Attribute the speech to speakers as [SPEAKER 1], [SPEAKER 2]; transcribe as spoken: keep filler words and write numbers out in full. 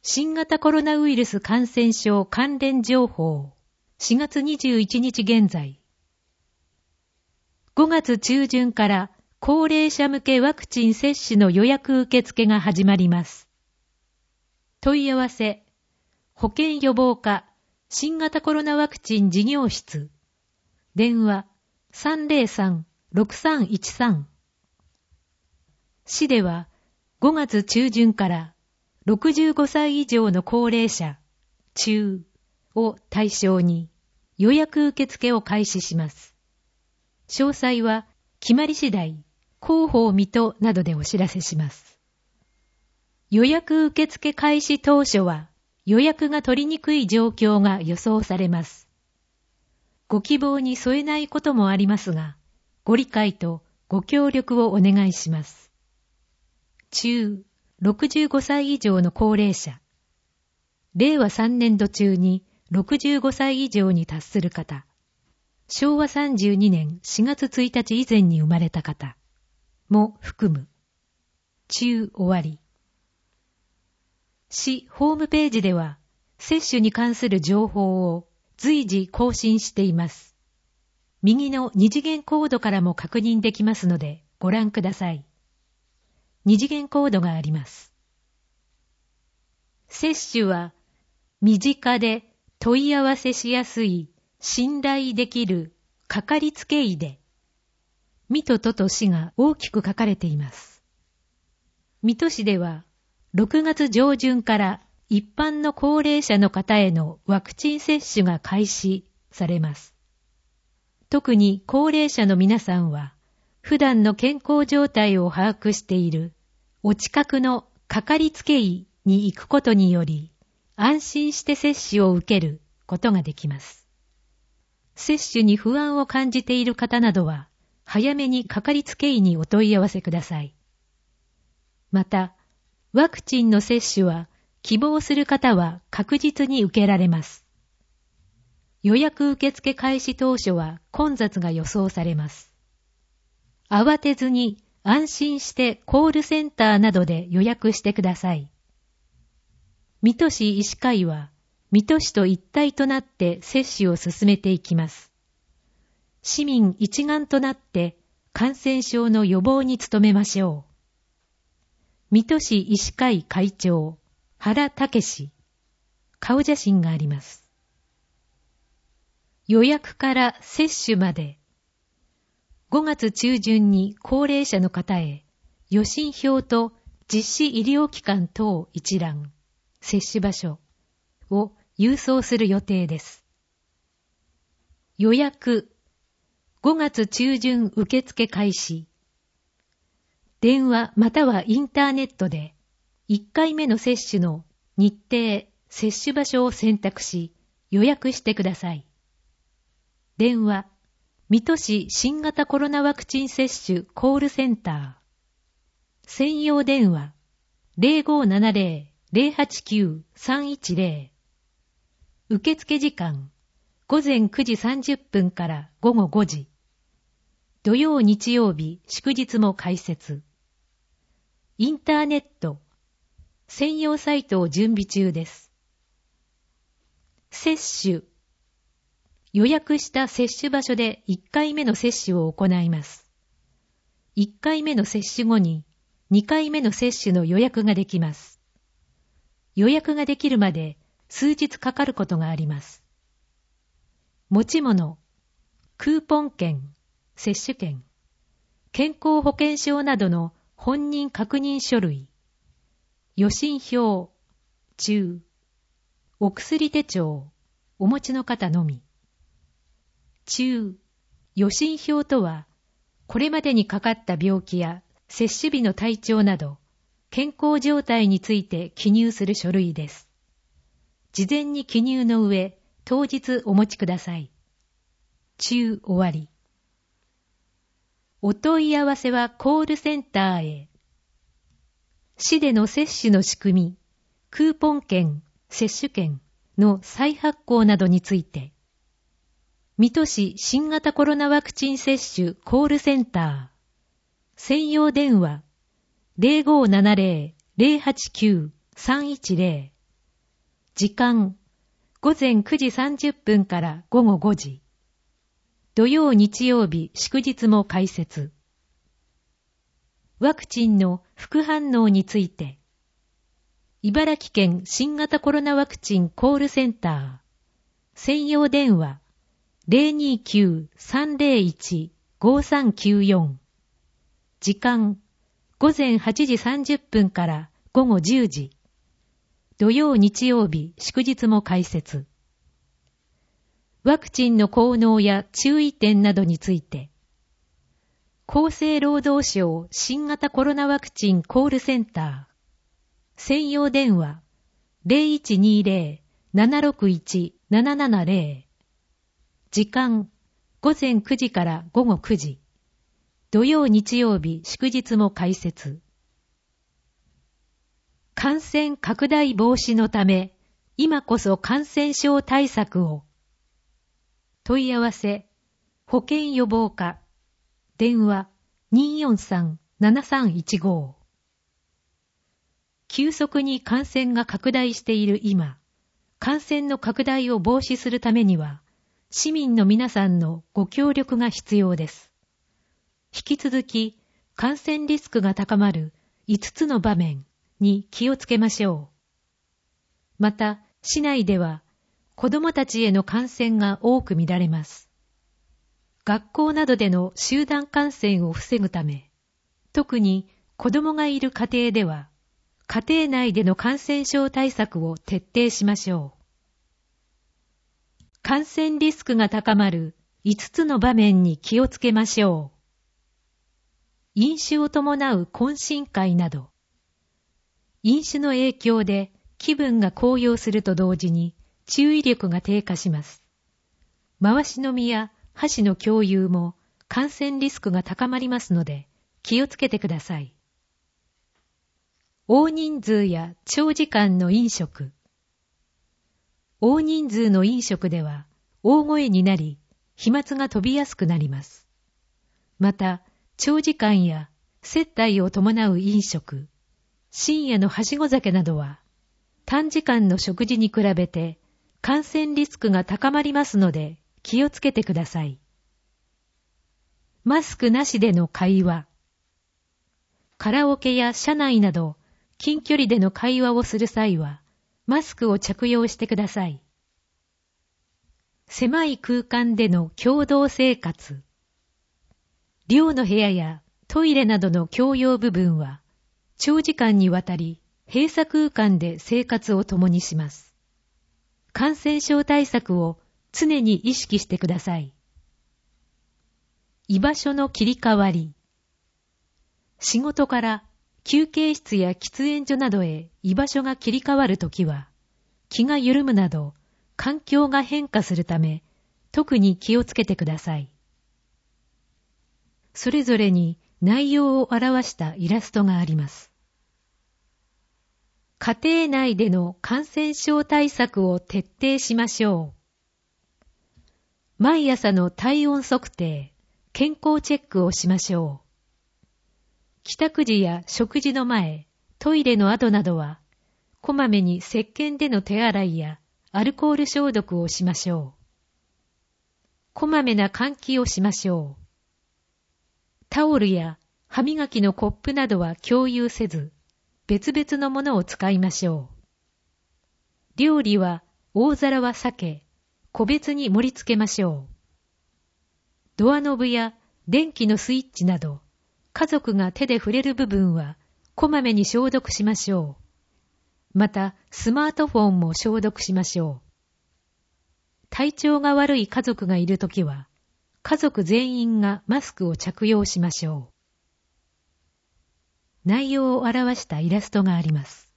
[SPEAKER 1] 新型コロナウイルス感染症関連情報しがつにじゅういちにち現在。ごがつ中旬から高齢者向けワクチン接種の予約受付が始まります。問い合わせ、保健予防課新型コロナワクチン事業室、電話 さんぜろさん ろくさんいちさん。市ではごがつ中旬からろくじゅうごさい以上の高齢者、中を対象に予約受付を開始します。詳細は決まり次第、広報水戸などでお知らせします。予約受付開始当初は予約が取りにくい状況が予想されます。ご希望に添えないこともありますが、ご理解とご協力をお願いします。中、ろくじゅうごさい以上の高齢者、れいわさんねんど中にろくじゅうごさい以上に達する方、しょうわさんじゅうにねんしがつついたち以前に生まれた方も含む。中終わり。市ホームページでは接種に関する情報を随時更新しています。右の二次元コードからも確認できますのでご覧ください。二次元コードがあります。接種は身近で問い合わせしやすい信頼できるかかりつけ医で、水戸都と市が大きく書かれています。水戸市ではろくがつ上旬から一般の高齢者の方へのワクチン接種が開始されます。特に高齢者の皆さんは普段の健康状態を把握しているお近くのかかりつけ医に行くことにより安心して接種を受けることができます。接種に不安を感じている方などは早めにかかりつけ医にお問い合わせください。また、ワクチンの接種は希望する方は確実に受けられます。予約受付開始当初は混雑が予想されます。慌てずに安心してコールセンターなどで予約してください。水戸市医師会は水戸市と一体となって接種を進めていきます。市民一丸となって感染症の予防に努めましょう。水戸市医師会会長、原武史、顔写真があります。予約から接種まで、ごがつ中旬に高齢者の方へ、予診票と実施医療機関等一覧、接種場所を郵送する予定です。予約、ごがつ中旬受付開始。電話またはインターネットでいっかいめの接種の日程、接種場所を選択し予約してください。電話、水戸市新型コロナワクチン接種コールセンター。専用電話 ゼロごーななゼロ ゼロはちきゅう さんいちゼロ。受付時間ごぜんくじさんじゅっぷんからごごごじ。土曜日曜日祝日も開設。インターネット、専用サイトを準備中です。接種、予約した接種場所でいっかいめの接種を行います。いっかいめの接種後ににかいめの接種の予約ができます。予約ができるまで数日かかることがあります。持ち物、クーポン券、接種券、健康保険証などの本人確認書類、予診票、中、お薬手帳、お持ちの方のみ。中、予診票とは、これまでにかかった病気や接種日の体調など、健康状態について記入する書類です。事前に記入の上、当日お持ちください。中終わり。お問い合わせはコールセンターへ。市での接種の仕組み、クーポン券、接種券の再発行などについて、水戸市新型コロナワクチン接種コールセンター、専用電話 ゼロごーななゼロ ゼロはちきゅう さんいちゼロ。 時間、午前くじさんじゅっぷんから午後ごじ。土曜日曜日祝日も開設。ワクチンの副反応について、茨城県新型コロナワクチンコールセンター、専用電話 ゼロにきゅう さんゼロいち ごさんきゅうよん。時間、午前はちじさんじゅっぷんから午後じゅうじ。土曜日曜日祝日も開設。ワクチンの効能や注意点などについて、厚生労働省新型コロナワクチンコールセンター、専用電話 ゼロいちにゼロ ななろくいち ななななゼロ。時間、午前くじから午後くじ。土曜日曜日祝日も開設。感染拡大防止のため、今こそ感染症対策を。問い合わせ、保健予防課、電話 にーよんさん ななさんいちご。急速に感染が拡大している今、感染の拡大を防止するためには、市民の皆さんのご協力が必要です。引き続き、感染リスクが高まるいつつの場面に気をつけましょう。また、市内では、子どもたちへの感染が多く見られます。学校などでの集団感染を防ぐため、特に子どもがいる家庭では、家庭内での感染症対策を徹底しましょう。感染リスクが高まるいつつの場面に気をつけましょう。飲酒を伴う懇親会など、飲酒の影響で気分が高揚すると同時に注意力が低下します。回し飲みや箸の共有も感染リスクが高まりますので気をつけてください。大人数や長時間の飲食。大人数の飲食では大声になり飛沫が飛びやすくなります。また、長時間や接待を伴う飲食、深夜のはしご酒などは短時間の食事に比べて感染リスクが高まりますので気をつけてください。マスクなしでの会話。カラオケや車内など近距離での会話をする際はマスクを着用してください。狭い空間での共同生活。寮の部屋やトイレなどの共用部分は長時間にわたり閉鎖空間で生活を共にします。感染症対策を常に意識してください。居場所の切り替わり。仕事から休憩室や喫煙所などへ居場所が切り替わるときは、気が緩むなど環境が変化するため、特に気をつけてください。それぞれに内容を表したイラストがあります。家庭内での感染症対策を徹底しましょう。毎朝の体温測定、健康チェックをしましょう。帰宅時や食事の前、トイレの後などは、こまめに石鹸での手洗いやアルコール消毒をしましょう。こまめな換気をしましょう。タオルや歯磨きのコップなどは共有せず、別々のものを使いましょう。料理は大皿は避け、個別に盛り付けましょう。ドアノブや電気のスイッチなど、家族が手で触れる部分はこまめに消毒しましょう。また、スマートフォンも消毒しましょう。体調が悪い家族がいるときは、家族全員がマスクを着用しましょう。内容を表したイラストがあります。